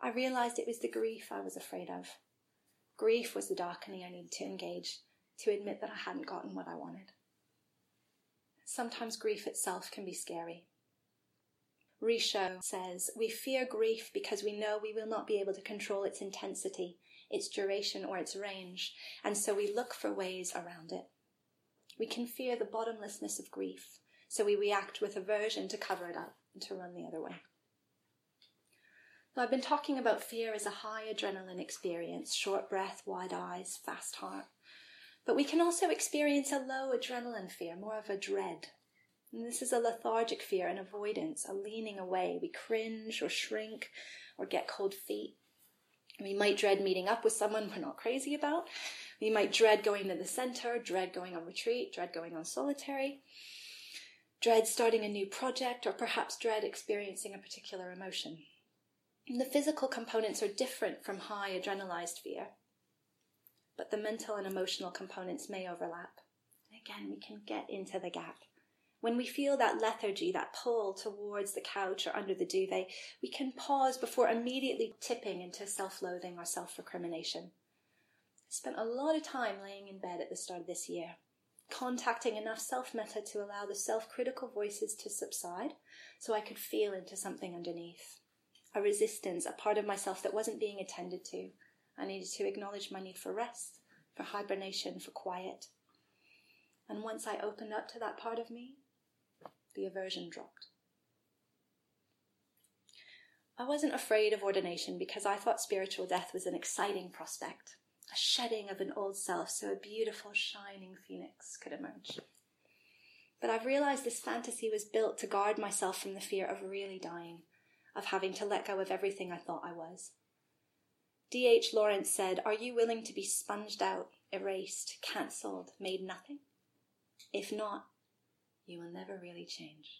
I realized it was the grief I was afraid of. Grief was the darkening I needed to engage, to admit that I hadn't gotten what I wanted. Sometimes grief itself can be scary. Risho says, we fear grief because we know we will not be able to control its intensity, its duration, or its range, and so we look for ways around it. We can fear the bottomlessness of grief, so we react with aversion to cover it up and to run the other way. Now, I've been talking about fear as a high adrenaline experience, short breath, wide eyes, fast heart. But we can also experience a low adrenaline fear, more of a dread. And this is a lethargic fear, an avoidance, a leaning away. We cringe or shrink or get cold feet. We might dread meeting up with someone we're not crazy about. We might dread going to the center, dread going on retreat, dread going on solitary, dread starting a new project, or perhaps dread experiencing a particular emotion. And the physical components are different from high adrenalized fear, but the mental and emotional components may overlap. Again, we can get into the gap. When we feel that lethargy, that pull towards the couch or under the duvet, we can pause before immediately tipping into self-loathing or self-recrimination. I spent a lot of time laying in bed at the start of this year, contacting enough self-metta to allow the self-critical voices to subside so I could feel into something underneath. A resistance, a part of myself that wasn't being attended to. I needed to acknowledge my need for rest, for hibernation, for quiet. And once I opened up to that part of me, the aversion dropped. I wasn't afraid of ordination because I thought spiritual death was an exciting prospect, a shedding of an old self so a beautiful, shining phoenix could emerge. But I've realized this fantasy was built to guard myself from the fear of really dying, of having to let go of everything I thought I was. D.H. Lawrence said, "Are you willing to be sponged out, erased, cancelled, made nothing? If not, you will never really change."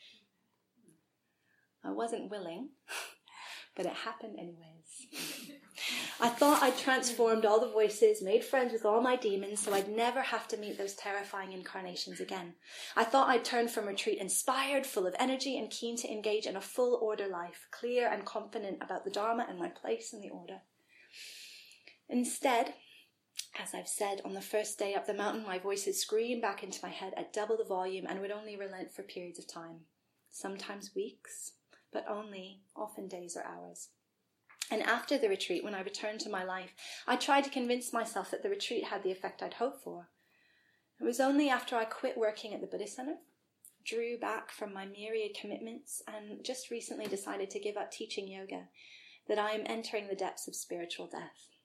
I wasn't willing, but it happened anyways. I thought I'd transformed all the voices, made friends with all my demons, so I'd never have to meet those terrifying incarnations again. I thought I'd turn from retreat inspired, full of energy, and keen to engage in a full order life, clear and confident about the Dharma and my place in the order. Instead, as I've said, on the first day up the mountain, my voices screamed back into my head at double the volume and would only relent for periods of time, sometimes weeks, but only often days or hours. And after the retreat, when I returned to my life, I tried to convince myself that the retreat had the effect I'd hoped for. It was only after I quit working at the Buddhist Center, drew back from my myriad commitments, and just recently decided to give up teaching yoga, that I am entering the depths of spiritual death.